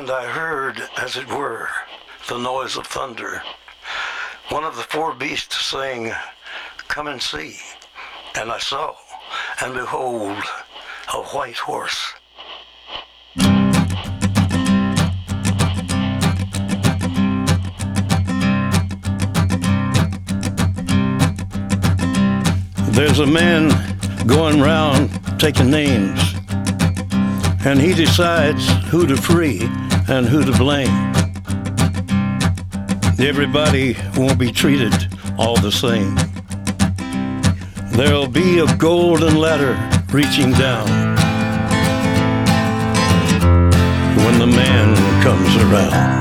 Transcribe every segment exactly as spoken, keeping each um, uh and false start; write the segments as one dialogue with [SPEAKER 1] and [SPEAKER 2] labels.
[SPEAKER 1] And I heard, as it were, the noise of thunder. One of the four beasts saying, "Come and see." And I saw, and behold, a white horse. There's a man going round taking names, and he decides who to free and who to blame. Everybody won't be treated all the same. There'll be a golden ladder reaching down when the man comes around.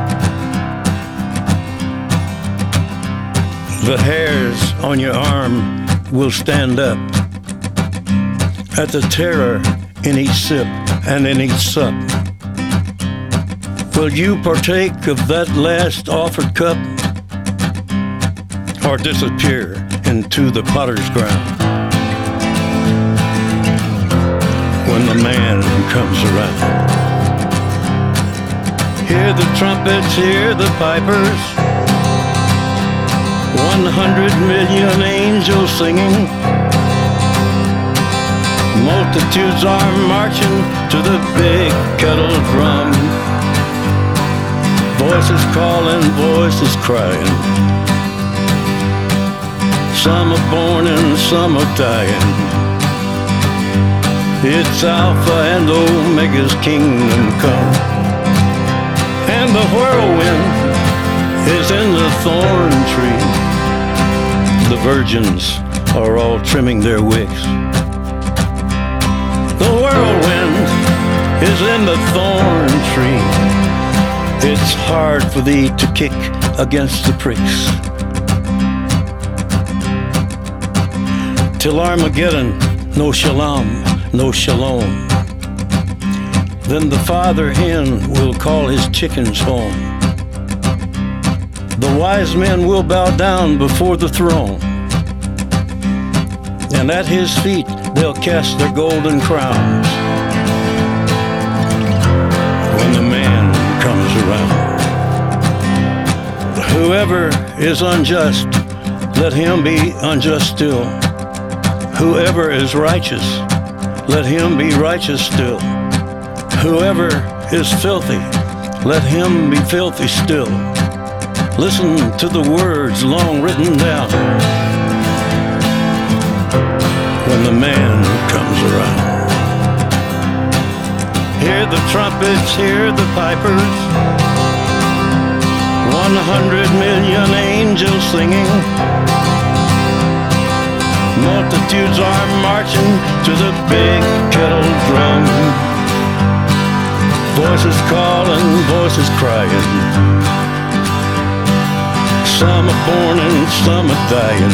[SPEAKER 1] The hairs on your arm will stand up at the terror in each sip and in each sup. Will you partake of that last offered cup, or disappear into the potter's ground when the man comes around? Hear the trumpets, hear the pipers, one hundred million angels singing. Multitudes are marching to the big kettle drum. Voices calling, voices crying. Some are born and some are dying. It's Alpha and Omega's kingdom come. And the whirlwind is in the thorn tree. The virgins are all trimming their wicks. The whirlwind is in the thorn tree. It's hard for thee to kick against the pricks. Till Armageddon, no shalom, no shalom. Then the father hen will call his chickens home. The wise men will bow down before the throne, and at his feet they'll cast their golden crowns when the man comes around. Whoever is unjust, let him be unjust still. Whoever is righteous, let him be righteous still. Whoever is filthy, let him be filthy still. Listen to the words long written down when the man comes around. Hear the trumpets, hear the pipers, one hundred million angels singing. Multitudes are marching to the big kettle drum. Voices calling, voices crying. Some are born and some are dying.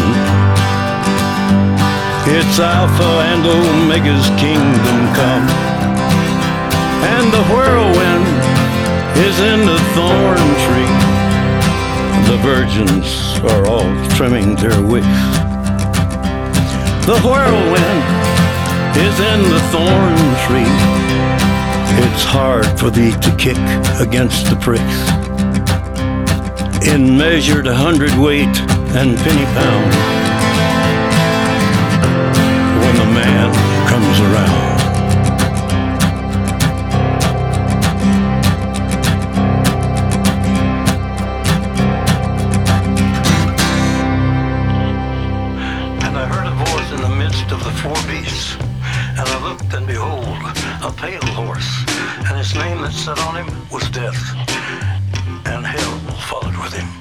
[SPEAKER 1] It's Alpha and Omega's kingdom come. And the whirlwind is in the thorn tree. The virgins are all trimming their wicks. The whirlwind is in the thorn tree. It's hard for thee to kick against the pricks. In measured hundredweight and penny pound when the man comes around. And I heard a voice in the midst of the four beasts, and I looked, and behold, a pale horse, and his name that sat on him was Death, and hell followed with him.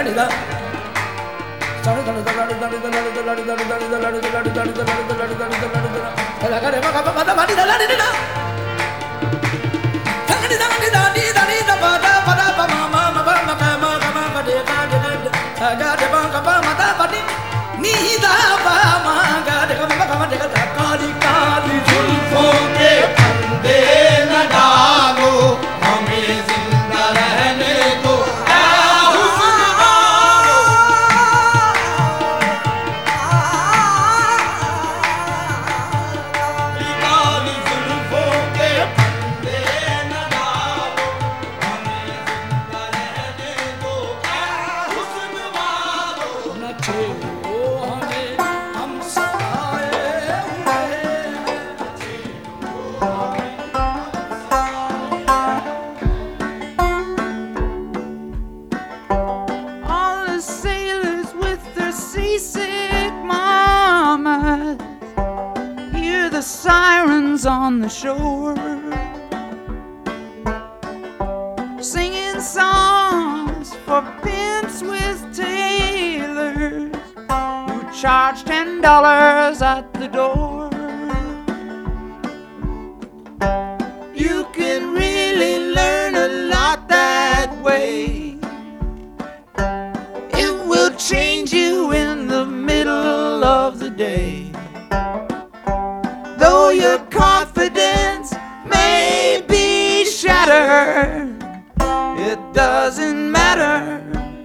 [SPEAKER 2] On the shore, singing songs for pimps with tailors who charge ten dollars at the door. You can really learn a lot that way. It will change you in the middle of the day. Though your confidence may be shattered, it doesn't matter.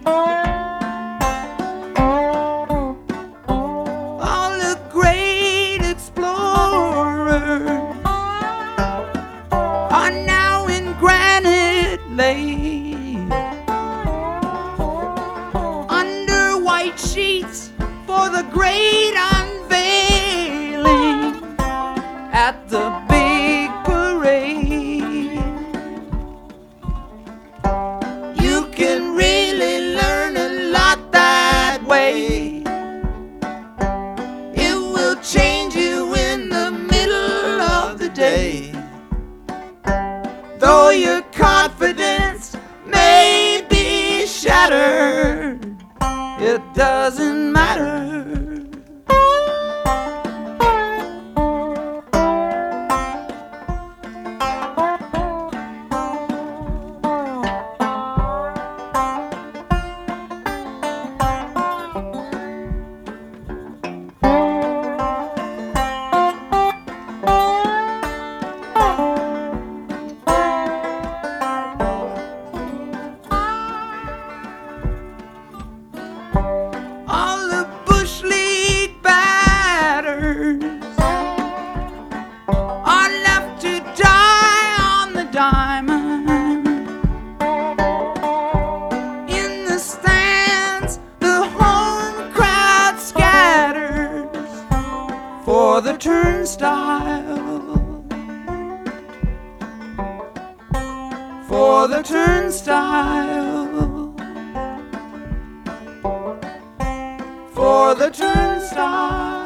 [SPEAKER 2] All the great explorers are now in Granite Lake, under white sheets for the great unveiling at the big parade. You can really learn a lot that way. It will change you in the middle of the day. Though your confidence may be shattered, it doesn't matter. For the turnstile, for the turnstile, for the turnstile.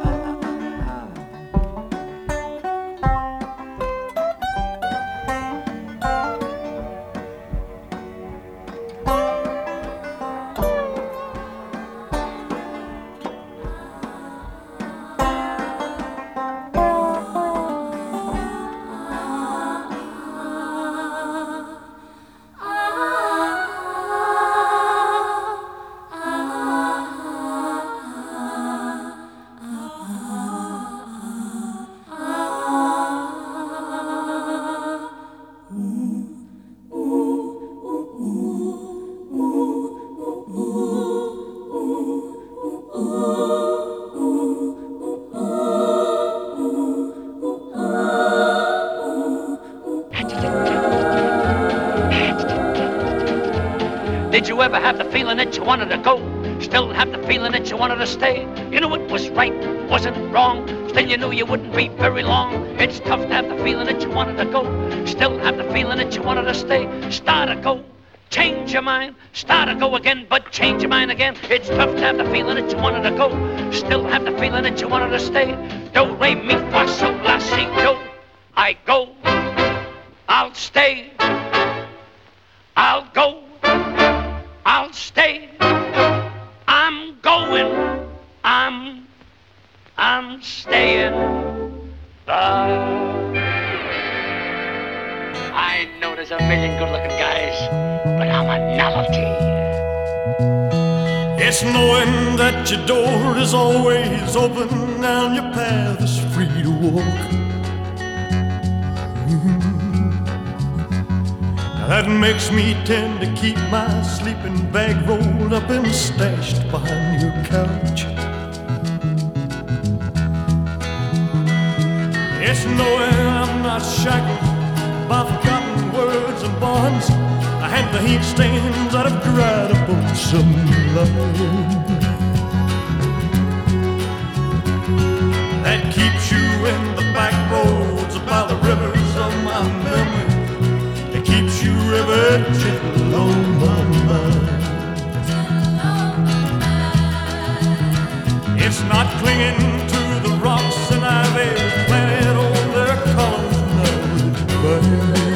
[SPEAKER 3] Did you ever have the feeling that you wanted to go? Still have the feeling that you wanted to stay? You knew it was right, wasn't wrong. Still you knew you wouldn't be very long. It's tough to have the feeling that you wanted to go. Still have the feeling that you wanted to stay. Start to go, change your mind. Start to go again, but change your mind again. It's tough to have the feeling that you wanted to go. Still have the feeling that you wanted to stay. Do, re, mi, fa, sol, la, si, do. I go, I'll stay. I'll go, I'll stay. come, I'm staying. But I know there's a million good-looking guys, but I'm a novelty.
[SPEAKER 4] It's knowing that your door is always open and your path is free to walk. Mm-hmm. That makes me tend to keep my sleeping bag rolled up and stashed behind your couch. It's knowing I'm not shackled by forgotten words and bonds and the heat stains that have dried up on some line. That keeps you in the back roads by the rivers of my memory. It keeps you ever gentle on my mind. It's not clinging to the rocks and ivy planted on their colors now with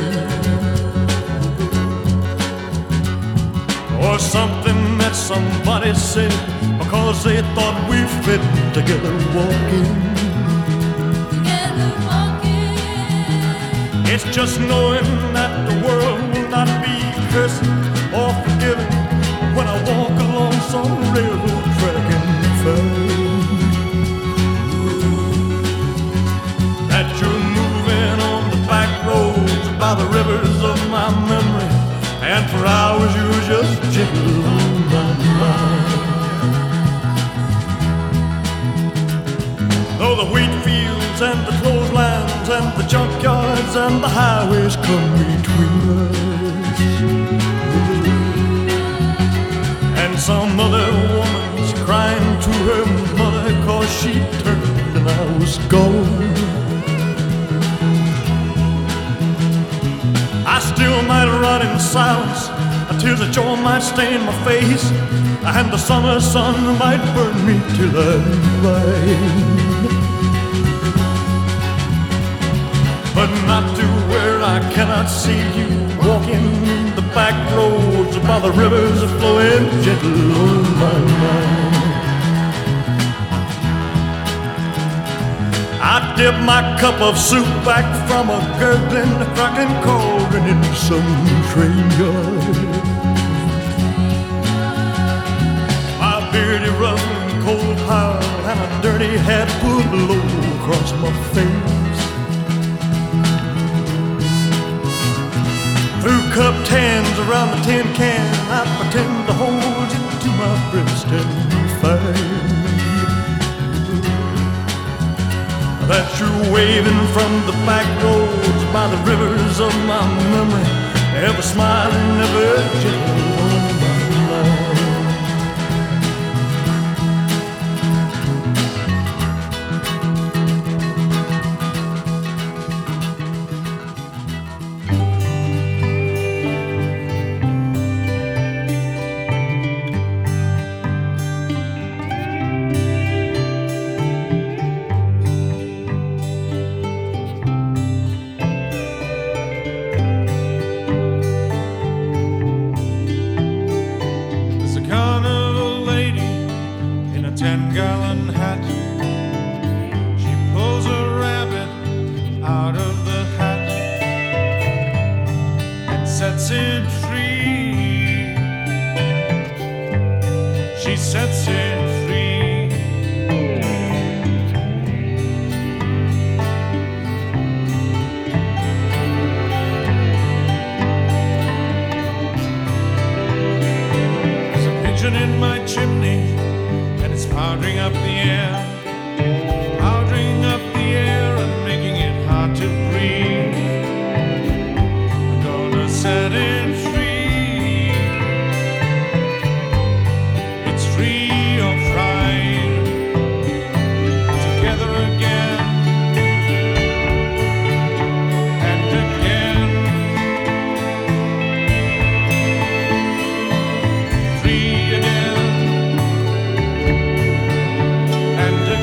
[SPEAKER 4] or something that somebody said because they thought we fit together walking. Together walking. It's just knowing that the world will not be cursing or forgiving when I walk along some railroad track and find that you're moving on the back roads by the rivers of my memory. And for hours you were just gentle on my mind. Though the wheat fields and the clotheslines and the junkyards and the highways come between us, and some other woman's crying to her mother cause she turned and I was gone, I still might run in silence, tears of joy might stain my face, and the summer sun might burn me till I'm blind. But not to where I cannot see you walking the back roads by the rivers flowing gentle on my mind. I dip my cup of soup back from a gurgling, cracking cauldron in some train yard. My beardy ruffling cold pile and a dirty hat pulled low across my face. Through cupped hands around the tin can, I pretend to hold you to my breast and fight. That you're waving from the back roads by the rivers of my memory, ever smiling, ever gentle on my ten-gallon hat. She pulls a rabbit out of the hat and sets it free. She sets it free. There's a pigeon in my chimney, powdering up the air, powdering up the air and making it hard to breathe. I'm gonna set it free. It's free or fried, together again and again. Free again and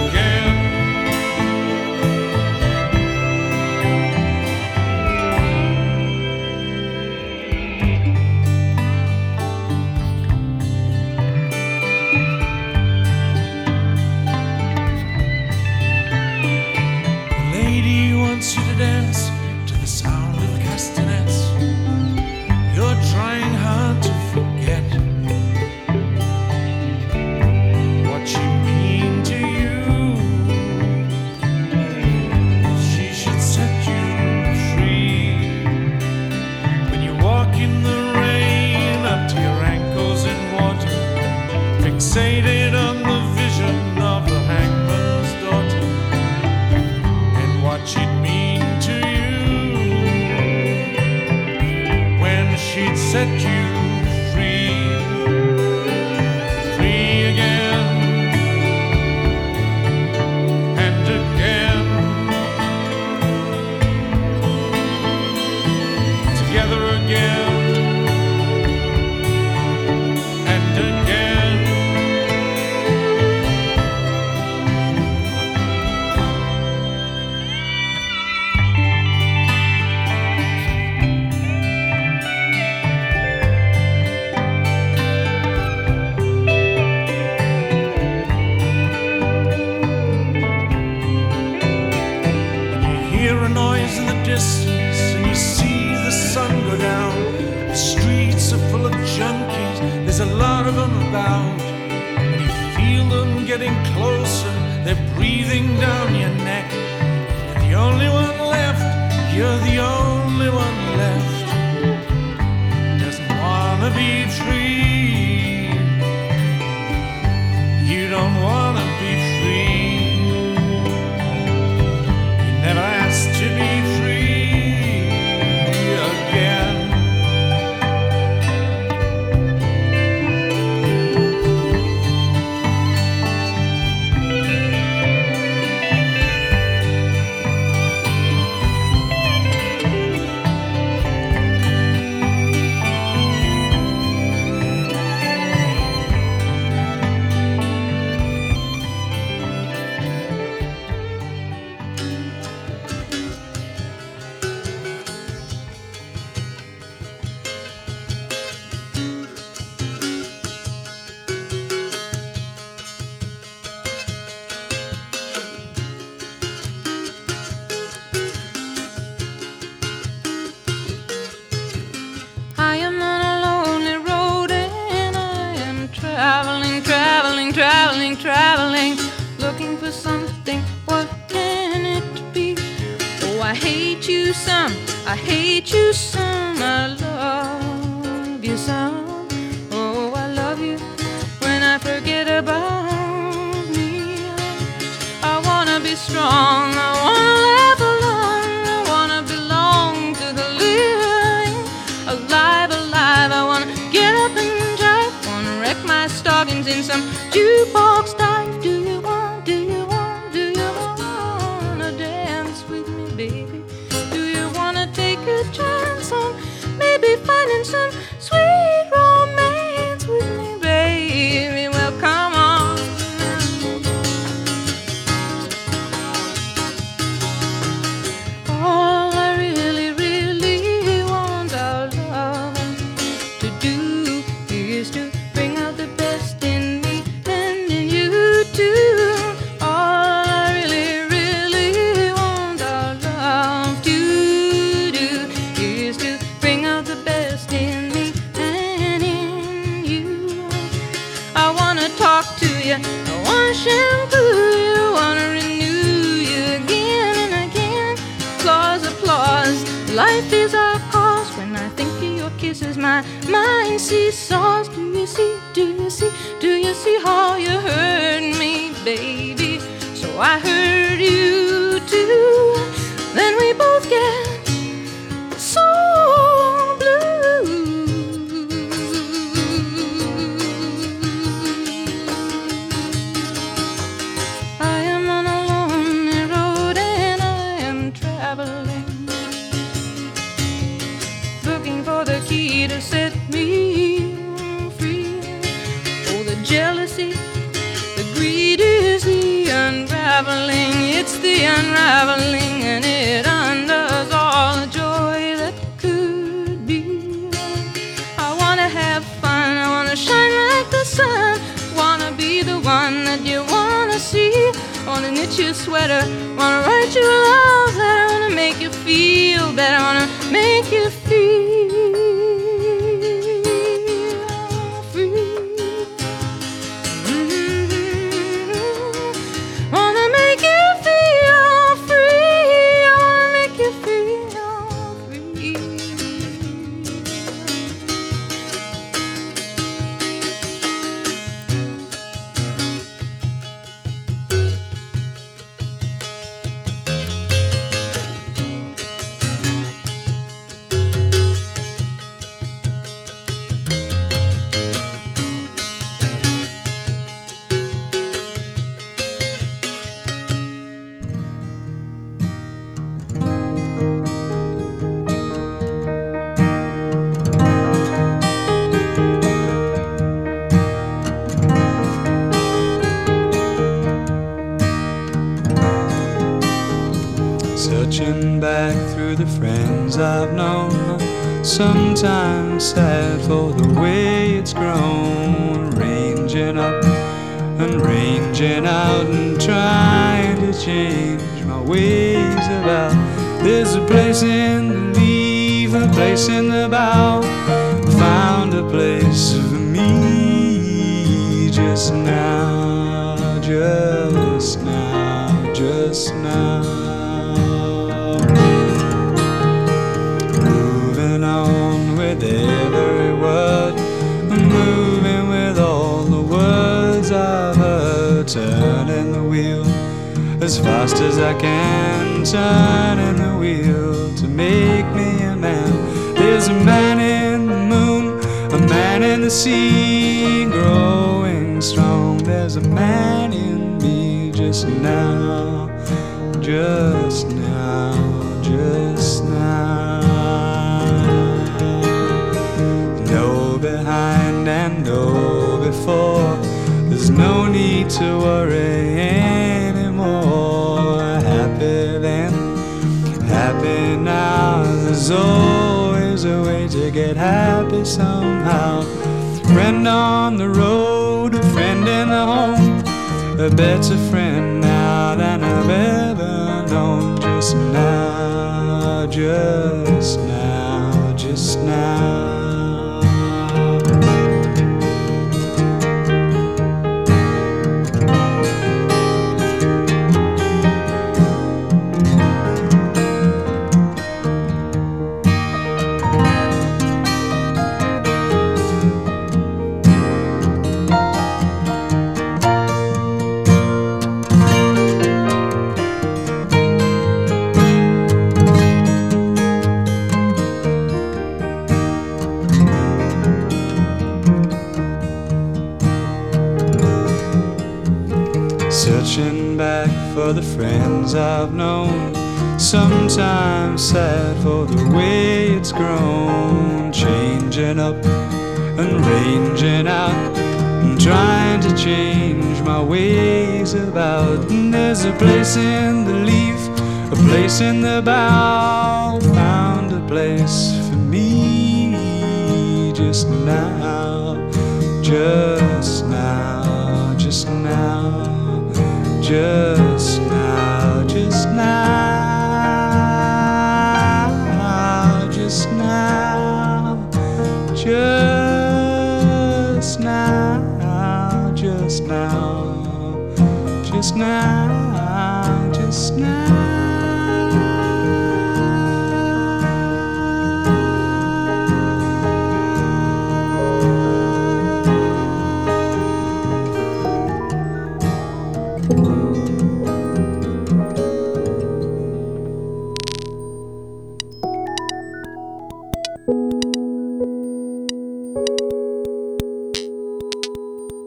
[SPEAKER 4] distance and you see the sun go down. The streets are full of junkies, there's a lot of them about. And you feel them getting closer, they're breathing down your neck. You're the only one left, you're the only one left. Doesn't wanna be free. You don't wanna be free. You never asked to be free again.
[SPEAKER 5] I am on a lonely road and I am traveling, traveling, traveling, traveling, looking for something. What can it be? Oh, I hate you some, I hate you some, I love you some. Oh, I love you when I forget about me. I wanna be strong, I wanna laugh along, I wanna belong to the living. Alive, alive, I wanna get up and drive, wanna wreck my stockings in some jukebox dive. Do you want, do you want, do you wanna dance with me, baby? Do you wanna take a chance on maybe finding some sweet romance with me, baby? Well, come on. All I really, really want our love to do is to bring out the best in me and in you too. All I really, really want our love to do is to bring out the best in me and in you. I wanna talk to you, I wanna shampoo you, I wanna renew you again and again. Applause, applause, life is our cause. When I think of your kisses, my mind seesaws. Do you see, do you see, do you see how you hurt me, baby? So I hurt you too. Then we both get so blue. I am on a lonely road and I am traveling, looking for the key to set me free. Oh, the jealousy, the greed is the unraveling. It's the unraveling and it undoes all the joy that could be. I wanna have fun, I wanna shine like the sun, wanna be the one that you wanna see. Wanna knit you a sweater, wanna write you a love letter, wanna make you feel better, wanna make you feel free. Mm-hmm. Wanna make you feel free, I wanna make you feel free.
[SPEAKER 6] Searching back through the friends I've known, sometimes sad for the way it's grown. Ranging up and ranging out and trying to change my ways about There's a place in the leaf, a place in the bough. Found a place for me just now, just now, just now. Moving on with every word, moving with all the words I've heard. Turning the wheel as fast as I can, turning the wheel to make me a man. There's a man in the moon, a man in the sea, growing strong. There's a man in me just now, just now, just now. No behind and no before, there's no need to worry anymore. Happy then, happy now. There's always a way to get happy somehow. Friend on the road, a friend in the home, a better friend now than I've ever known. Just now, just now, just now. Searching back for the friends I've known, sometimes sad for the way it's grown. Changing up and ranging out, and trying to change my ways about. And there's a place in the leaf, a place in the bough. Found a place for me just now, just now, just now. Just now, just now, just now, just now, just now, just now, just now.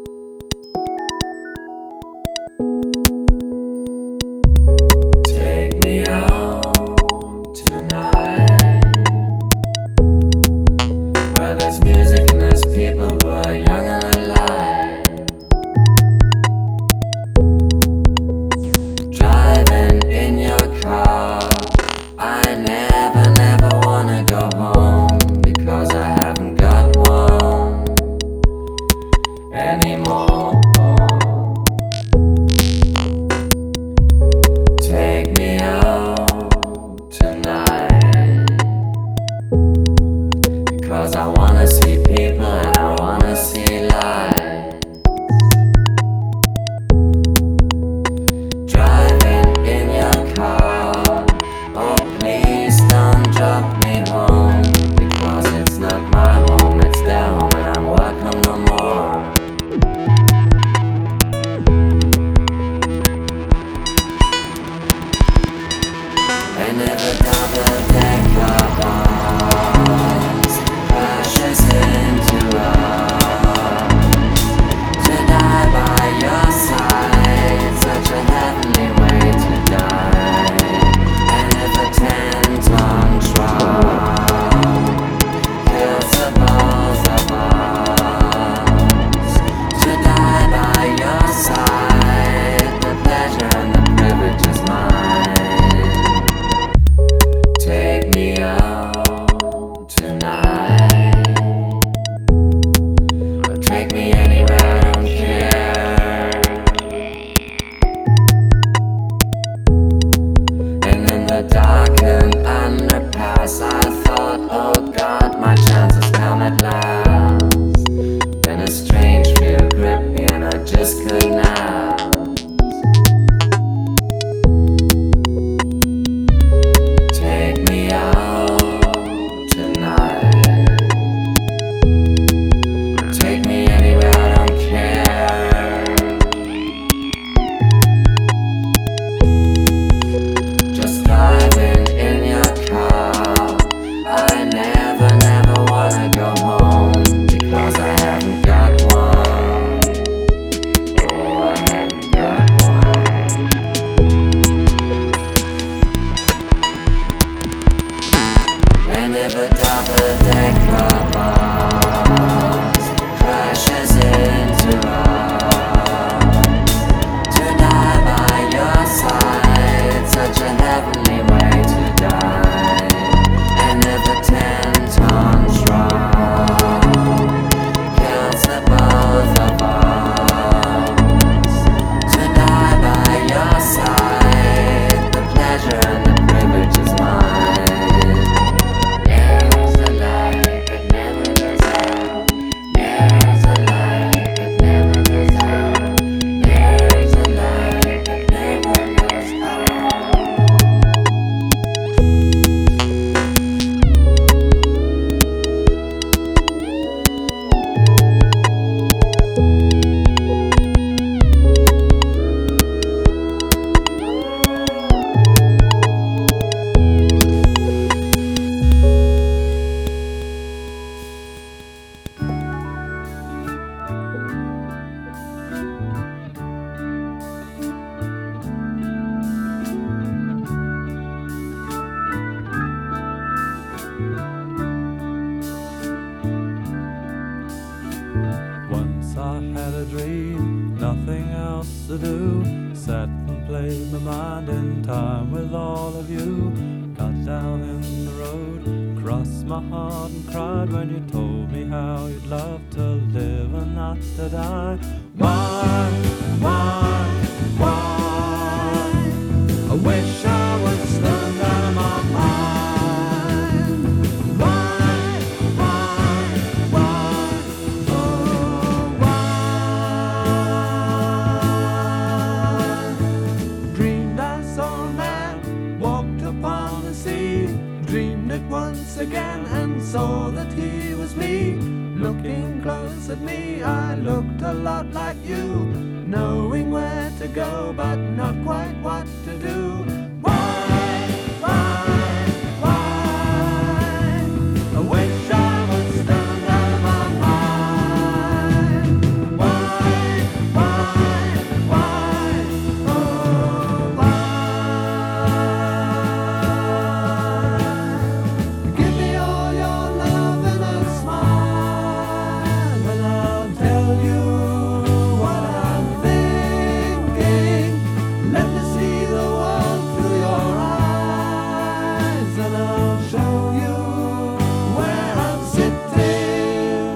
[SPEAKER 2] Take
[SPEAKER 7] the darkened underpass, I thought, oh God, my chance has come at last. Then a strange fear gripped me and I just couldn't ask. Take me out tonight. Take me anywhere, I don't care. Just driving in your car. I never, never wanna go home because I haven't got one. Oh, I haven't got one. And if a double-decker bus crashes into us, to die by your side, such a heavenly way to die. And if a ten-ton truck kills the both of us, to die by your side, the pleasure and the privilege is mine. There's a light that never goes out. There's a light that never goes out. There's a light that never goes out.
[SPEAKER 6] Once I had a dream, nothing else to do. Sat and played my mind in time with all of you. Got down in the road, crossed my heart and cried when you told me how you'd love to live and not to die. Why, why, why? I wish I was stunned out of my mind. Why, why, why? Oh, why? Dreamed I saw a man walked upon the sea. Dreamed it once again and saw that he was me. Looking close at me, I looked a lot like you, knowing where to go but not quite what to do. Why, why, why? I wish I was stunned out of my mind. Why, why, why? Oh, why? Give me all your love and a smile, and I'll tell you what I'm thinking. Let me see the world through your eyes, and I'll show you where I'm sitting.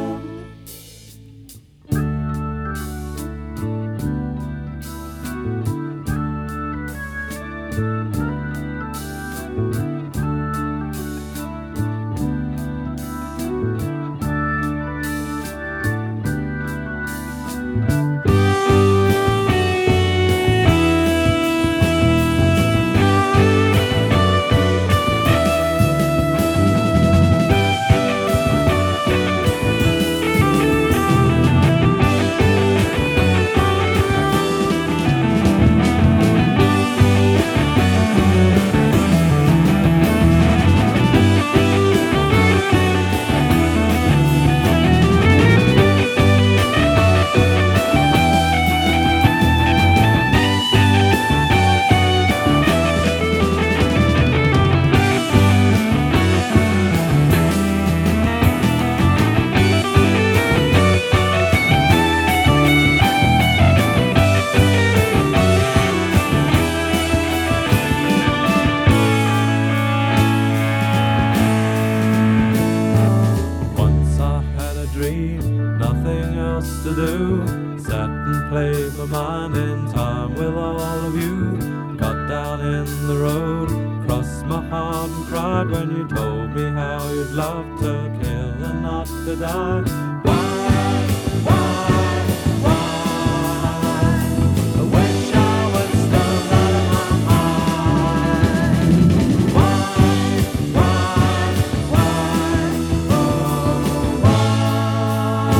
[SPEAKER 6] to do. Sat and played my mind in time with all of you. Got down in the road, crossed my heart and cried when you told me how you'd love to kill and not to die. Why, why, why? I wish I was still out of my mind. Why, why, why, oh, why?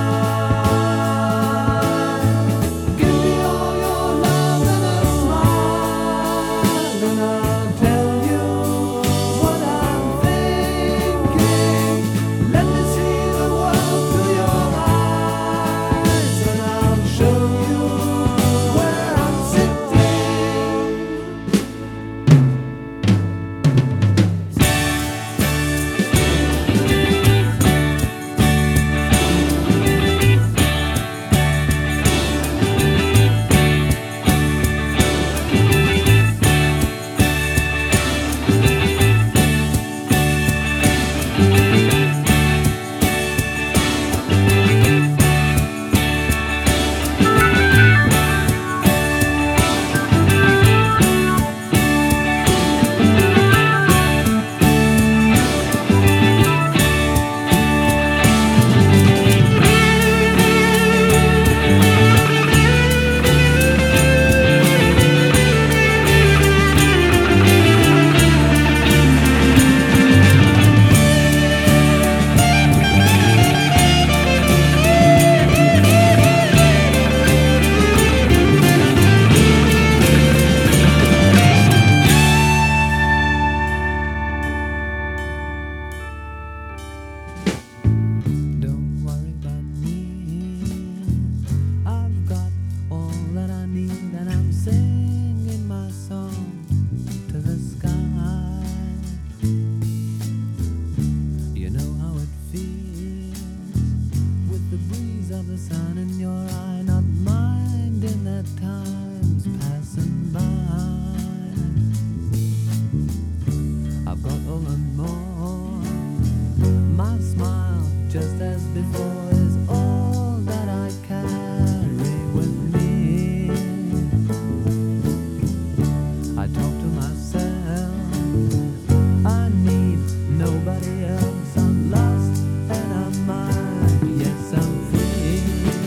[SPEAKER 6] Give me all your love and a smile, and I'll tell you what I'm thinking. Let me see the world through your eyes, and I'll show you where I'm sitting. Don't worry about me. I've got all that I need, and I'm singing my song to the sky. You know how it feels with the breeze of the sun in your eye, not minding that time's passing by. I've got all and more. My smile, just as before, is all that I carry with me. I talk to myself, I need nobody else. I'm lost and I'm mine, yes, I'm free.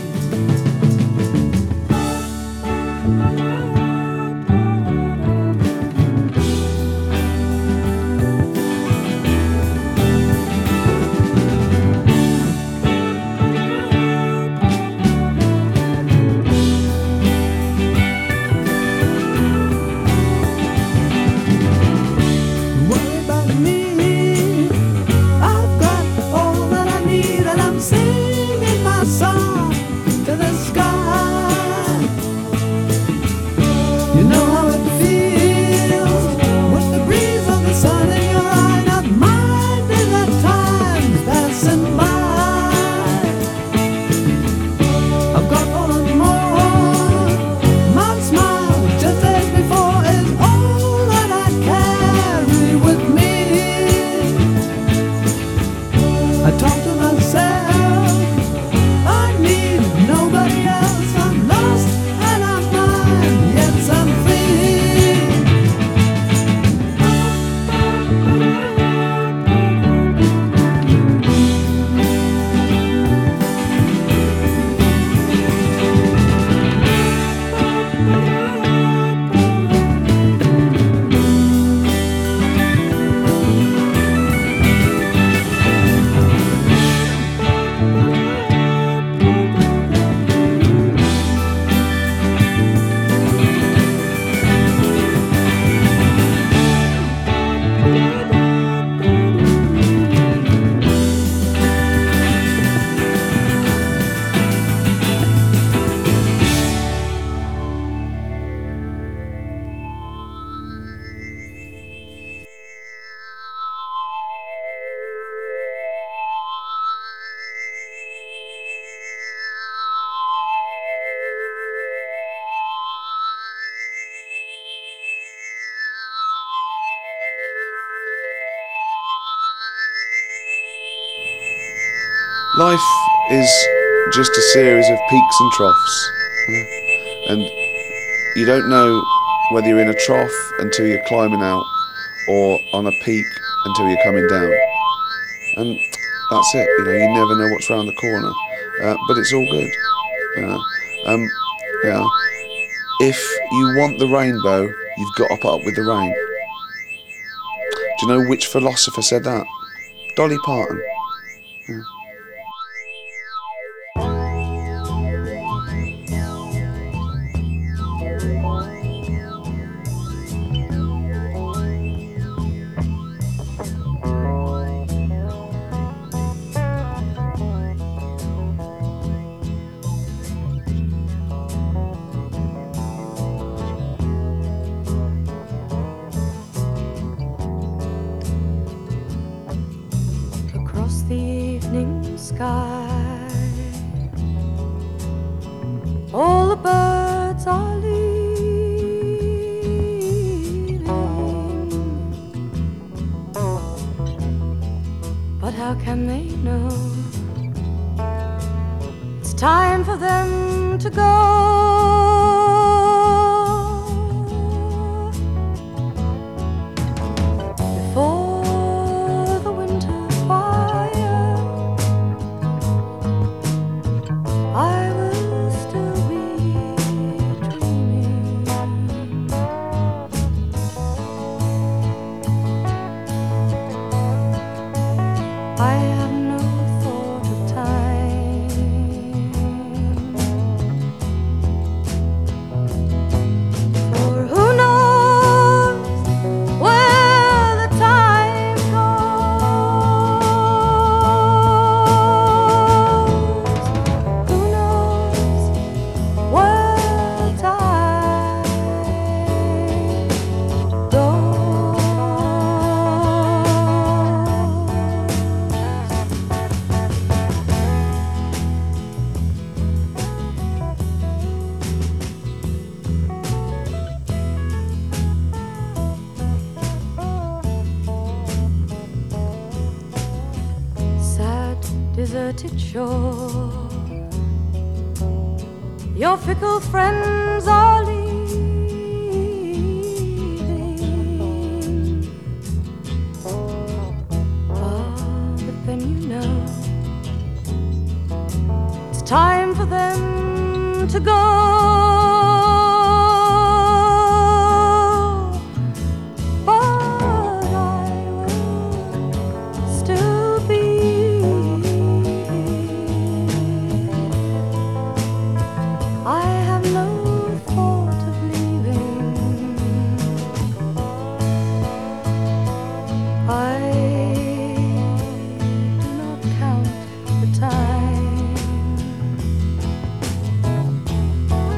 [SPEAKER 6] Worry about me. I've got all that I need, and I'm singing my song to the sky. You know how it feels with the breeze of the sun in your eye, not minding that time's passing by. I've got all and more. My smile, just as before, is all that I carry with me. I talk to myself, I need nobody else. I'm lost and I'm mine, yes, I'm free.
[SPEAKER 8] Life is just a series of peaks and troughs, and you don't know whether you're in a trough until you're climbing out, or on a peak until you're coming down. And that's it, you know, you never know what's round the corner. Uh, but it's all good, you know. Um, you know, if you want the rainbow, you've got to put up with the rain. Do you know which philosopher said that? Dolly Parton. Yeah.
[SPEAKER 9] The evening sky, all the birds are leaving, but how can they know it's time for them to go? Before the winter fire, I will still be dreaming. I have no thought of time, for who knows where the time goes? Who knows where time goes? Sad, deserted shore, your fickle friends are leaving. Ah, but then you know it's time for them to go. But I will still be here. I have no thought of leaving. I do not count the time.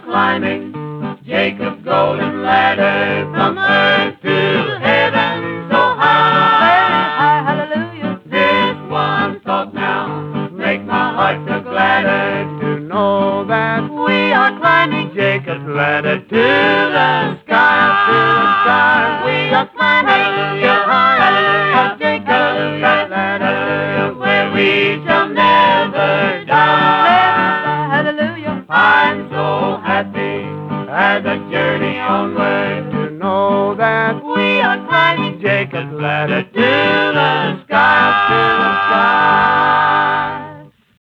[SPEAKER 2] climbing Jacob's golden ladder from earth to heaven so high.
[SPEAKER 5] Hallelujah.
[SPEAKER 2] This one thought now make my heart so gladder to know that we are climbing Jacob's ladder to the sky, to the sky. We are climbing the high of Jacob's ladder, where we shall never die.
[SPEAKER 5] Hallelujah.
[SPEAKER 2] I'm so happy as I journey onward to know that we are climbing Jacob's ladder to the sky, to the